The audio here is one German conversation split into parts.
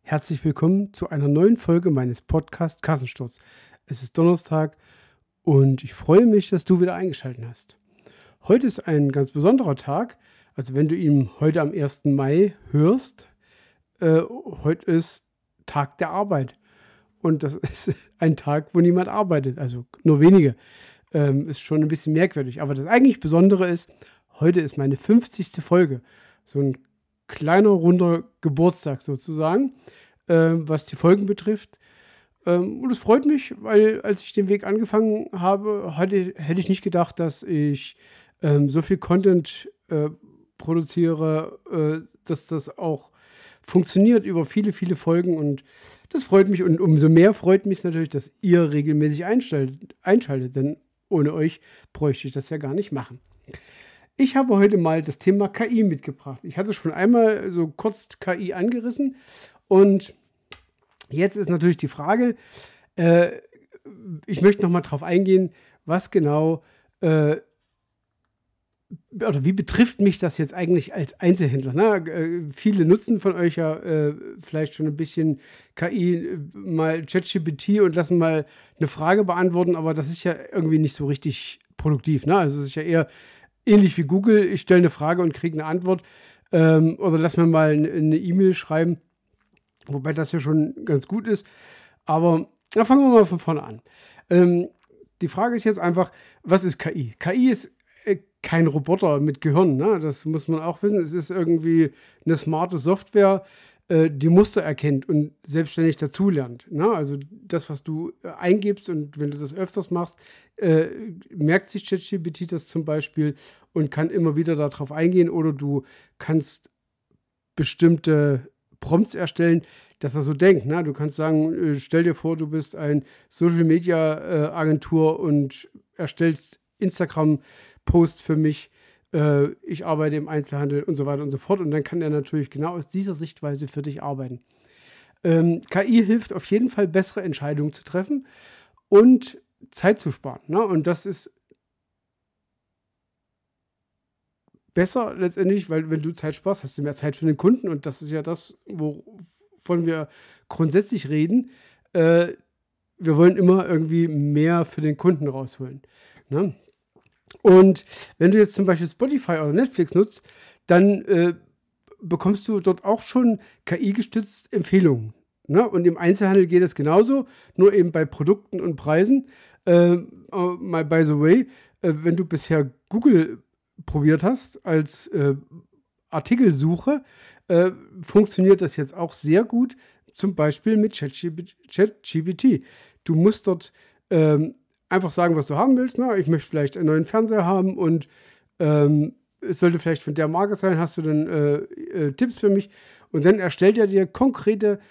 Herzlich willkommen zu einer neuen Folge meines Podcasts Kassensturz. Es ist Donnerstag und ich freue mich, dass du wieder eingeschaltet hast. Heute ist ein ganz besonderer Tag, also wenn du ihn heute am 1. Mai hörst, heute ist Tag der Arbeit und das ist ein Tag, wo niemand arbeitet, also nur wenige. Ist schon ein bisschen merkwürdig, aber das eigentlich Besondere ist, heute ist meine 50. Folge, so ein kleiner, runder Geburtstag sozusagen, was die Folgen betrifft. Und es freut mich, weil als ich den Weg angefangen habe, hätte ich nicht gedacht, dass ich so viel Content produziere, dass das auch funktioniert über viele, viele Folgen. Und das freut mich. Und umso mehr freut mich natürlich, dass ihr regelmäßig einschaltet. Denn ohne euch bräuchte ich das ja gar nicht machen. Ich habe heute mal das Thema KI mitgebracht. Ich hatte schon einmal so kurz KI angerissen und jetzt ist natürlich die Frage, ich möchte nochmal drauf eingehen, was genau oder wie betrifft mich das jetzt eigentlich als Einzelhändler? Ne? Viele nutzen von euch ja vielleicht schon ein bisschen KI, mal ChatGPT und lassen mal eine Frage beantworten, aber das ist ja irgendwie nicht so richtig produktiv. Ne? Also es ist ja eher ähnlich wie Google, ich stelle eine Frage und kriege eine Antwort oder lass mir mal eine E-Mail schreiben, wobei das ja schon ganz gut ist. Aber fangen wir mal von vorne an. Die Frage ist jetzt einfach, was ist KI? KI ist kein Roboter mit Gehirn, ne? Das muss man auch wissen. Es ist irgendwie eine smarte Software, die Muster erkennt und selbstständig dazulernt. Ne? Also das, was du eingibst und wenn du das öfters machst, merkt sich ChatGPT das zum Beispiel und kann immer wieder darauf eingehen oder du kannst bestimmte Prompts erstellen, dass er so denkt. Ne? Du kannst sagen, stell dir vor, du bist ein Social-Media-Agentur und erstellst Instagram-Posts für mich. Ich arbeite im Einzelhandel und so weiter und so fort. Und dann kann er natürlich genau aus dieser Sichtweise für dich arbeiten. KI hilft auf jeden Fall, bessere Entscheidungen zu treffen und Zeit zu sparen. Ne? Und das ist besser letztendlich, weil wenn du Zeit sparst, hast du mehr Zeit für den Kunden. Und das ist ja das, wovon wir grundsätzlich reden. Wir wollen immer irgendwie mehr für den Kunden rausholen. Ne? Und wenn du jetzt zum Beispiel Spotify oder Netflix nutzt, dann bekommst du dort auch schon KI-gestützt Empfehlungen. Ne? Und im Einzelhandel geht es genauso, nur eben bei Produkten und Preisen. Mal by the way, wenn du bisher Google probiert hast als Artikelsuche, funktioniert das jetzt auch sehr gut, zum Beispiel mit ChatGPT. Du musst dort einfach sagen, was du haben willst. Na, ich möchte vielleicht einen neuen Fernseher haben und es sollte vielleicht von der Marke sein. Hast du dann Tipps für mich? Und dann erstellt er dir konkrete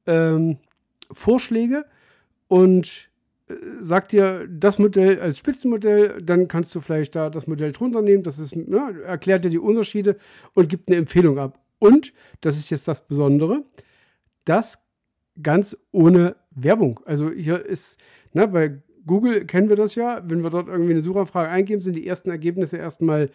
Vorschläge und sagt dir das Modell als Spitzenmodell. Dann kannst du vielleicht da das Modell drunter nehmen. Das ist, erklärt dir die Unterschiede und gibt eine Empfehlung ab. Und, das ist jetzt das Besondere, das ganz ohne Werbung. Also hier ist, bei Google kennen wir das ja, wenn wir dort irgendwie eine Suchanfrage eingeben, sind die ersten Ergebnisse erstmal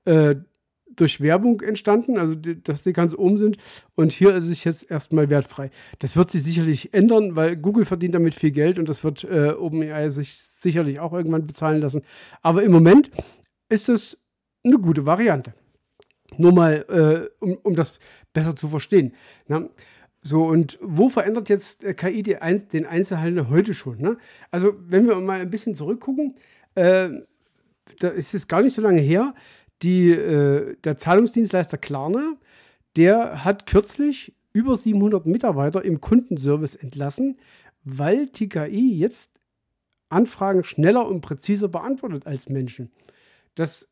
durch Werbung entstanden, also dass die ganz oben sind. Und hier ist es jetzt erstmal wertfrei. Das wird sich sicherlich ändern, weil Google verdient damit viel Geld und das wird OpenAI sich sicherlich auch irgendwann bezahlen lassen. Aber im Moment ist es eine gute Variante. Nur mal, um das besser zu verstehen. Na? So, und wo verändert jetzt KI den Einzelhandel heute schon? Ne? Also, wenn wir mal ein bisschen zurückgucken, da ist es gar nicht so lange her, der Zahlungsdienstleister Klarna, der hat kürzlich über 700 Mitarbeiter im Kundenservice entlassen, weil die KI jetzt Anfragen schneller und präziser beantwortet als Menschen. Das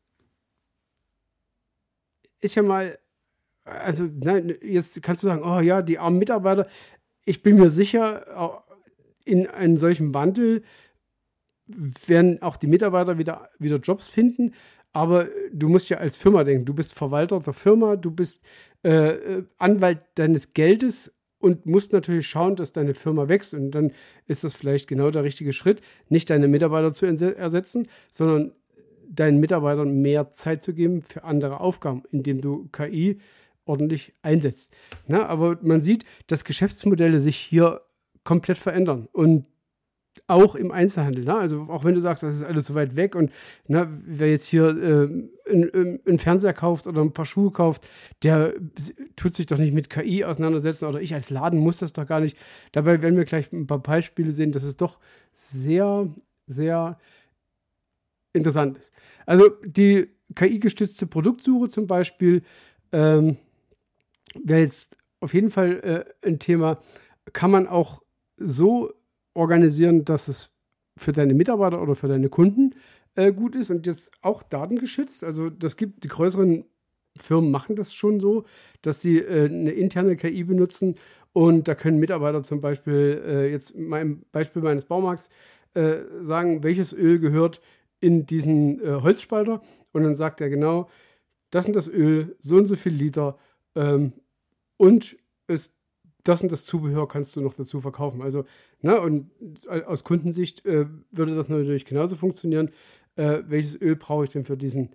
ist ja mal, also nein, jetzt kannst du sagen, oh ja, die armen Mitarbeiter. Ich bin mir sicher, in einem solchen Wandel werden auch die Mitarbeiter wieder Jobs finden. Aber du musst ja als Firma denken. Du bist Verwalter der Firma, du bist Anwalt deines Geldes und musst natürlich schauen, dass deine Firma wächst. Und dann ist das vielleicht genau der richtige Schritt, nicht deine Mitarbeiter zu ersetzen, sondern deinen Mitarbeitern mehr Zeit zu geben für andere Aufgaben, indem du KI ordentlich einsetzt. Aber man sieht, dass Geschäftsmodelle sich hier komplett verändern und auch im Einzelhandel. Also auch wenn du sagst, das ist alles so weit weg und wer jetzt hier einen Fernseher kauft oder ein paar Schuhe kauft, der tut sich doch nicht mit KI auseinandersetzen oder ich als Laden muss das doch gar nicht. Dabei werden wir gleich ein paar Beispiele sehen, dass es doch sehr, sehr interessant ist. Also die KI-gestützte Produktsuche zum Beispiel wäre jetzt auf jeden Fall ein Thema, kann man auch so organisieren, dass es für deine Mitarbeiter oder für deine Kunden gut ist und jetzt auch datengeschützt. Also die größeren Firmen machen das schon so, dass sie eine interne KI benutzen und da können Mitarbeiter zum Beispiel jetzt im Beispiel meines Baumarkts sagen, welches Öl gehört in diesen Holzspalter und dann sagt er genau, das und das Öl, so und so viel Liter und das und das Zubehör kannst du noch dazu verkaufen. Also, und aus Kundensicht würde das natürlich genauso funktionieren. Welches Öl brauche ich denn für diesen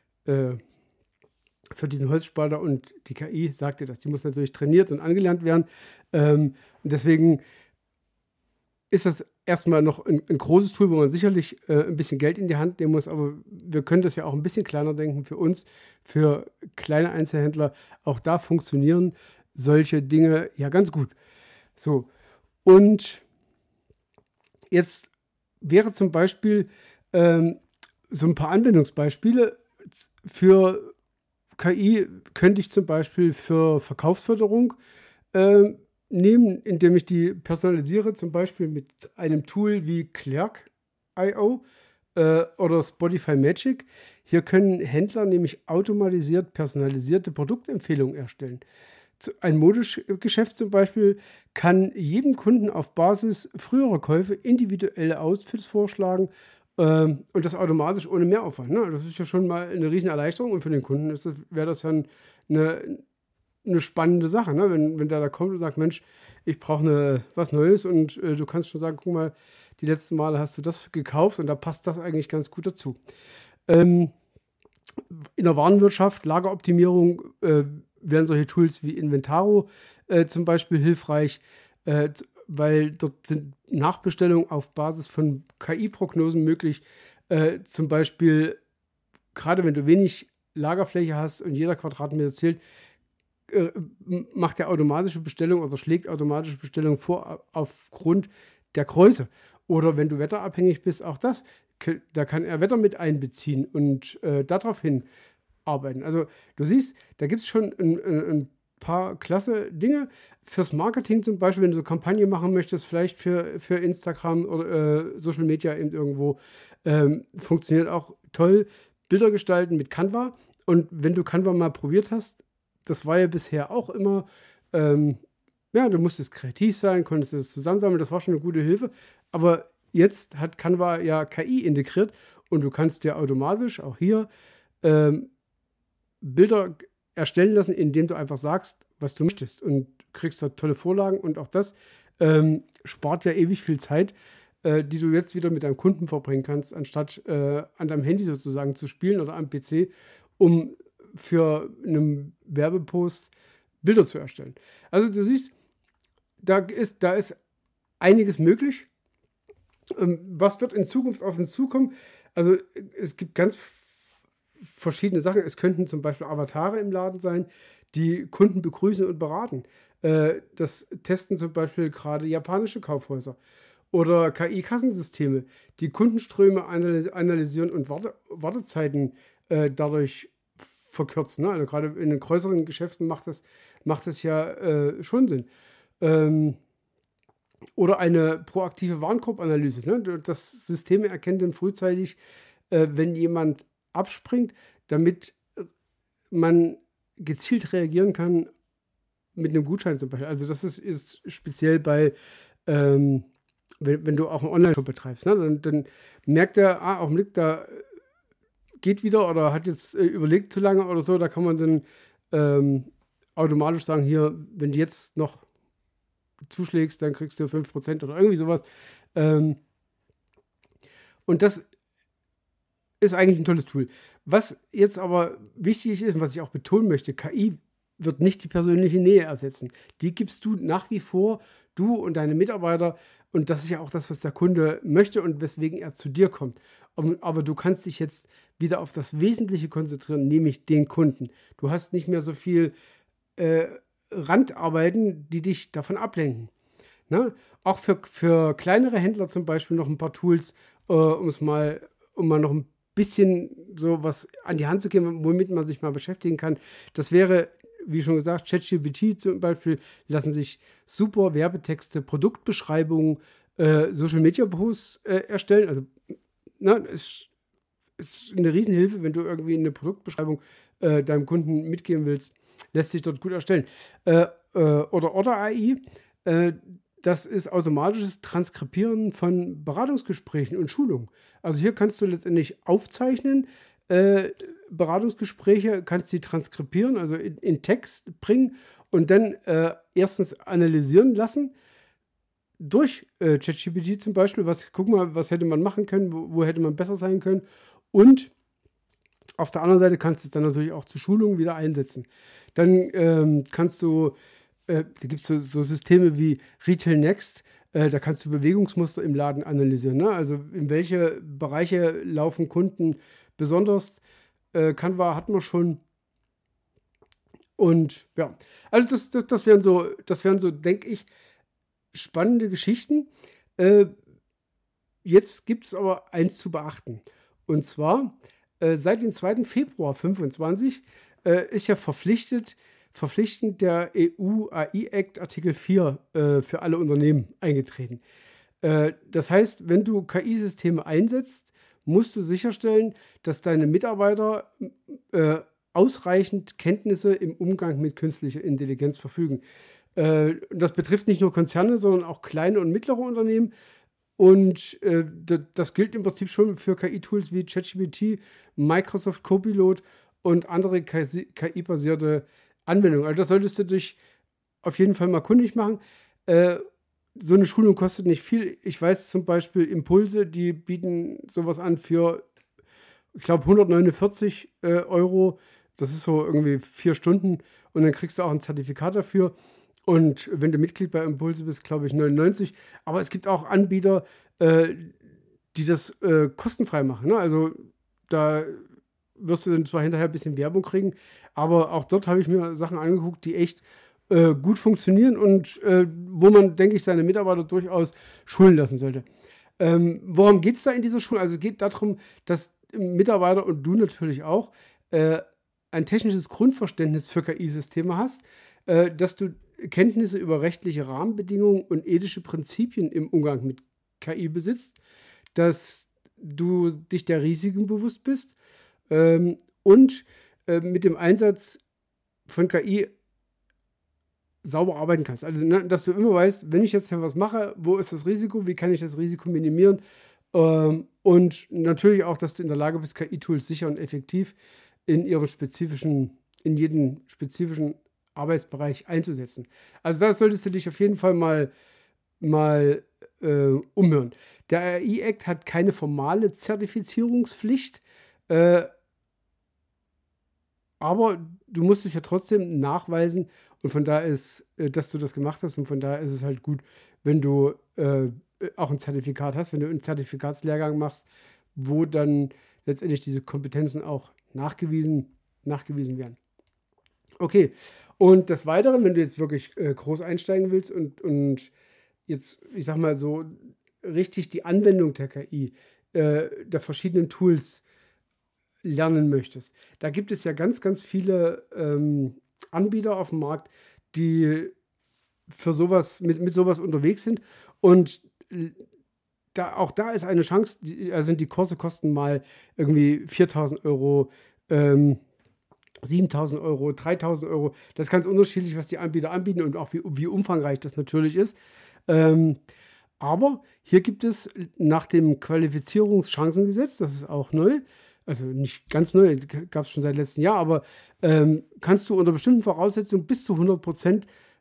Holzspalter? Und die KI sagt dir das. Die muss natürlich trainiert und angelernt werden. Und deswegen ist das erstmal noch ein großes Tool, wo man sicherlich ein bisschen Geld in die Hand nehmen muss, aber wir können das ja auch ein bisschen kleiner denken für uns, für kleine Einzelhändler. Auch da funktionieren solche Dinge ja ganz gut. So, und jetzt wäre zum Beispiel so ein paar Anwendungsbeispiele für KI könnte ich zum Beispiel für Verkaufsförderung nehmen, indem ich die personalisiere, zum Beispiel mit einem Tool wie Clerk.io oder Spotify Magic. Hier können Händler nämlich automatisiert personalisierte Produktempfehlungen erstellen. Ein Modegeschäft zum Beispiel kann jedem Kunden auf Basis früherer Käufe individuelle Outfits vorschlagen und das automatisch ohne Mehraufwand. Das ist ja schon mal eine riesen Erleichterung und für den Kunden wäre das ja eine spannende Sache, wenn der da kommt und sagt, Mensch, ich brauche was Neues und du kannst schon sagen, guck mal, die letzten Male hast du das gekauft und da passt das eigentlich ganz gut dazu. In der Warenwirtschaft, Lageroptimierung wären solche Tools wie Inventaro zum Beispiel hilfreich, weil dort sind Nachbestellungen auf Basis von KI-Prognosen möglich. Zum Beispiel, gerade wenn du wenig Lagerfläche hast und jeder Quadratmeter zählt, macht er automatische Bestellung oder schlägt automatische Bestellungen vor aufgrund der Größe. Oder wenn du wetterabhängig bist, auch das, da kann er Wetter mit einbeziehen und darauf hin arbeiten. Also du siehst, da gibt es schon ein paar klasse Dinge. Fürs Marketing zum Beispiel, wenn du so Kampagne machen möchtest, vielleicht für Instagram oder Social Media eben irgendwo, funktioniert auch toll. Bilder gestalten mit Canva. Und wenn du Canva mal probiert hast, das war ja bisher auch immer, du musstest kreativ sein, konntest das zusammensammeln, das war schon eine gute Hilfe. Aber jetzt hat Canva ja KI integriert und du kannst dir automatisch auch hier Bilder erstellen lassen, indem du einfach sagst, was du möchtest und kriegst da tolle Vorlagen und auch das spart ja ewig viel Zeit, die du jetzt wieder mit deinem Kunden verbringen kannst, anstatt an deinem Handy sozusagen zu spielen oder am PC, um für einen Werbepost Bilder zu erstellen. Also du siehst, da ist einiges möglich. Was wird in Zukunft auf uns zukommen? Also es gibt ganz verschiedene Sachen. Es könnten zum Beispiel Avatare im Laden sein, die Kunden begrüßen und beraten. Das testen zum Beispiel gerade japanische Kaufhäuser. Oder KI-Kassensysteme, die Kundenströme analysieren und Wartezeiten dadurch verkürzen. Also gerade in den größeren Geschäften macht das ja schon Sinn. Oder eine proaktive Warenkorbanalyse. Das System erkennt dann frühzeitig, wenn jemand abspringt, damit man gezielt reagieren kann mit einem Gutschein zum Beispiel. Also das ist speziell bei, wenn du auch einen Online-Shop betreibst, dann merkt er, Augenblick, da geht wieder oder hat jetzt überlegt zu lange oder so, da kann man dann automatisch sagen, hier, wenn du jetzt noch zuschlägst, dann kriegst du 5% oder irgendwie sowas. Und das ist eigentlich ein tolles Tool. Was jetzt aber wichtig ist, was ich auch betonen möchte, KI wird nicht die persönliche Nähe ersetzen. Die gibst du nach wie vor, du und deine Mitarbeiter. Und das ist ja auch das, was der Kunde möchte und weswegen er zu dir kommt. Aber du kannst dich jetzt wieder auf das Wesentliche konzentrieren, nämlich den Kunden. Du hast nicht mehr so viel Randarbeiten, die dich davon ablenken. Ne? Auch für kleinere Händler zum Beispiel noch ein paar Tools, um mal noch ein bisschen so was an die Hand zu geben, womit man sich mal beschäftigen kann. Das wäre, wie schon gesagt, ChatGPT zum Beispiel, lassen sich super Werbetexte, Produktbeschreibungen, Social Media Posts erstellen. Also, ist eine Riesenhilfe, wenn du irgendwie eine Produktbeschreibung deinem Kunden mitgeben willst. Lässt sich dort gut erstellen. Oder AI, das ist automatisches Transkribieren von Beratungsgesprächen und Schulungen. Also hier kannst du letztendlich aufzeichnen, Beratungsgespräche, kannst die transkribieren, also in Text bringen und dann erstens analysieren lassen durch ChatGPT zum Beispiel. Guck mal, was hätte man machen können, wo hätte man besser sein können. Und auf der anderen Seite kannst du es dann natürlich auch zur Schulung wieder einsetzen. Dann kannst du, da gibt es so Systeme wie Retail Next, da kannst du Bewegungsmuster im Laden analysieren. Ne? Also in welche Bereiche laufen Kunden besonders. Canva hat man schon. Und ja, also das wären so, denke ich, spannende Geschichten. Jetzt gibt es aber eins zu beachten. Und zwar, seit dem 2. Februar 2025 ist ja verpflichtend der EU AI Act Artikel 4 für alle Unternehmen eingetreten. Das heißt, wenn du KI-Systeme einsetzt, musst du sicherstellen, dass deine Mitarbeiter ausreichend Kenntnisse im Umgang mit künstlicher Intelligenz verfügen. Das betrifft nicht nur Konzerne, sondern auch kleine und mittlere Unternehmen. Und das gilt im Prinzip schon für KI-Tools wie ChatGPT, Microsoft Copilot und andere KI-basierte Anwendungen. Also das solltest du dich auf jeden Fall mal kundig machen. So eine Schulung kostet nicht viel. Ich weiß zum Beispiel Impulse, die bieten sowas an für, ich glaube, 149 Euro. Das ist so irgendwie 4 Stunden und dann kriegst du auch ein Zertifikat dafür. Und wenn du Mitglied bei Impulse bist, glaube ich 99. Aber es gibt auch Anbieter, die das kostenfrei machen. Ne? Also da wirst du dann zwar hinterher ein bisschen Werbung kriegen, aber auch dort habe ich mir Sachen angeguckt, die echt gut funktionieren und wo man, denke ich, seine Mitarbeiter durchaus schulen lassen sollte. Worum geht es da in dieser Schule? Also es geht darum, dass Mitarbeiter und du natürlich auch ein technisches Grundverständnis für KI-Systeme hast, dass du Kenntnisse über rechtliche Rahmenbedingungen und ethische Prinzipien im Umgang mit KI besitzt, dass du dich der Risiken bewusst bist und mit dem Einsatz von KI sauber arbeiten kannst. Also, dass du immer weißt, wenn ich jetzt was mache, wo ist das Risiko, wie kann ich das Risiko minimieren und natürlich auch, dass du in der Lage bist, KI-Tools sicher und effektiv in jedem spezifischen Arbeitsbereich einzusetzen. Also da solltest du dich auf jeden Fall mal umhören. Der AI-Act hat keine formale Zertifizierungspflicht, aber du musst es ja trotzdem nachweisen und von daher ist, dass du das gemacht hast und von daher ist es halt gut, wenn du auch ein Zertifikat hast, wenn du einen Zertifikatslehrgang machst, wo dann letztendlich diese Kompetenzen auch nachgewiesen werden. Okay, und des Weiteren, wenn du jetzt wirklich groß einsteigen willst und jetzt, ich sag mal so, richtig die Anwendung der KI, der verschiedenen Tools lernen möchtest, da gibt es ja ganz, ganz viele Anbieter auf dem Markt, die für sowas, mit sowas unterwegs sind und auch da ist eine Chance, also die Kurse kosten mal irgendwie 4.000 Euro, 7.000 Euro, 3.000 Euro. Das ist ganz unterschiedlich, was die Anbieter anbieten und auch wie umfangreich das natürlich ist. Aber hier gibt es nach dem Qualifizierungschancengesetz, das ist auch neu, also nicht ganz neu, gab es schon seit letztem Jahr, aber kannst du unter bestimmten Voraussetzungen bis zu 100%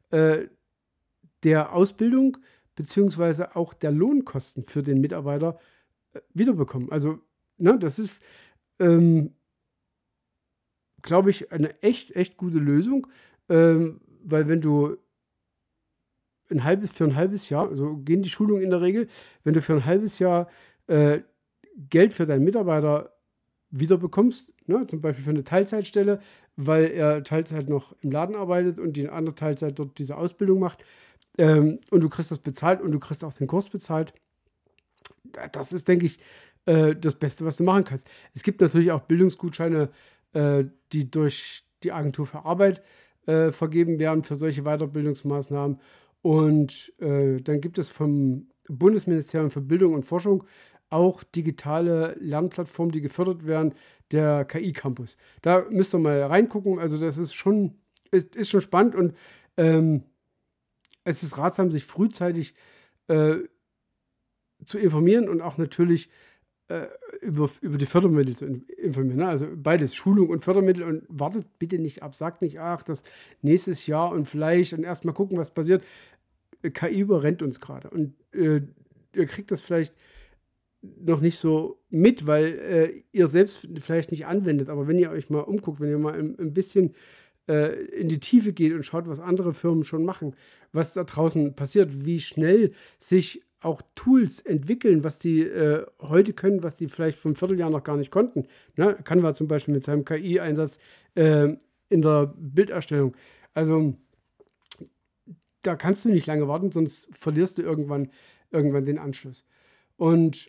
der Ausbildung beziehungsweise auch der Lohnkosten für den Mitarbeiter wiederbekommen. Also, das ist glaube ich, eine echt, echt gute Lösung. weil wenn du für ein halbes Jahr, so gehen die Schulungen in der Regel, wenn du für ein halbes Jahr Geld für deinen Mitarbeiter wieder bekommst, ne, zum Beispiel für eine Teilzeitstelle, weil er Teilzeit noch im Laden arbeitet und die in anderer Teilzeit dort diese Ausbildung macht, und du kriegst das bezahlt und du kriegst auch den Kurs bezahlt. Das ist, denke ich, das Beste, was du machen kannst. Es gibt natürlich auch Bildungsgutscheine, die durch die Agentur für Arbeit vergeben werden für solche Weiterbildungsmaßnahmen. Und dann gibt es vom Bundesministerium für Bildung und Forschung auch digitale Lernplattformen, die gefördert werden, der KI-Campus. Da müsst ihr mal reingucken. Also das ist schon spannend und es ist ratsam, sich frühzeitig zu informieren und auch natürlich über die Fördermittel zu informieren. Ne? Also beides, Schulung und Fördermittel, und wartet bitte nicht ab, sagt nicht, ach, das nächstes Jahr und vielleicht und erst mal gucken, was passiert. KI überrennt uns gerade und ihr kriegt das vielleicht noch nicht so mit, weil ihr selbst vielleicht nicht anwendet, aber wenn ihr euch mal umguckt, wenn ihr mal ein bisschen in die Tiefe geht und schaut, was andere Firmen schon machen, was da draußen passiert, wie schnell sich auch Tools entwickeln, was die heute können, was die vielleicht vor einem Vierteljahr noch gar nicht konnten. Ne? Canva zum Beispiel mit seinem KI-Einsatz in der Bilderstellung. Also da kannst du nicht lange warten, sonst verlierst du irgendwann den Anschluss. Und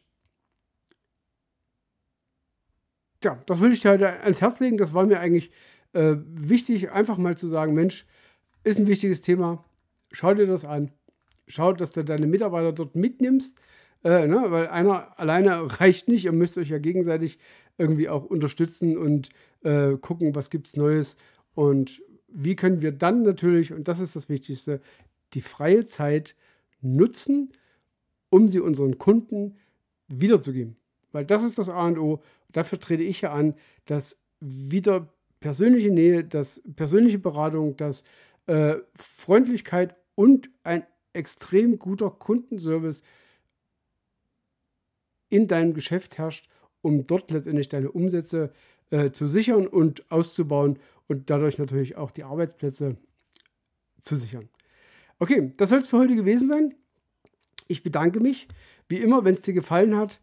ja, das will ich dir halt ans Herz legen. Das war mir eigentlich wichtig, einfach mal zu sagen, Mensch, ist ein wichtiges Thema. Schau dir das an. Schau, dass du deine Mitarbeiter dort mitnimmst, ne? Weil einer alleine reicht nicht. Ihr müsst euch ja gegenseitig irgendwie auch unterstützen und gucken, was gibt es Neues und wie können wir dann natürlich, und das ist das Wichtigste, die freie Zeit nutzen, um sie unseren Kunden wiederzugeben. Weil das ist das A und O. Dafür trete ich ja an, dass wieder persönliche Nähe, dass persönliche Beratung, dass Freundlichkeit und ein extrem guter Kundenservice in deinem Geschäft herrscht, um dort letztendlich deine Umsätze zu sichern und auszubauen und dadurch natürlich auch die Arbeitsplätze zu sichern. Okay, das soll es für heute gewesen sein. Ich bedanke mich. Wie immer, wenn es dir gefallen hat,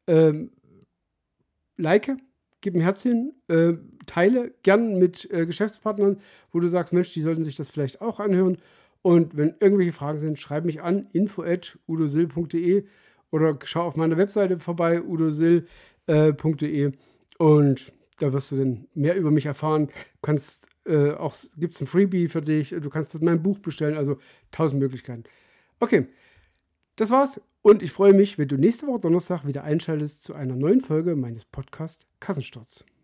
like, gib ein Herzchen, teile gern mit Geschäftspartnern, wo du sagst, Mensch, die sollten sich das vielleicht auch anhören. Und wenn irgendwelche Fragen sind, schreib mich an, info@udosil.de oder schau auf meiner Webseite vorbei, udosil.de, und da wirst du dann mehr über mich erfahren. Kannst gibt es ein Freebie für dich, du kannst mein Buch bestellen, also 1000 Möglichkeiten. Okay, das war's und ich freue mich, wenn du nächste Woche Donnerstag wieder einschaltest zu einer neuen Folge meines Podcasts Kassensturz.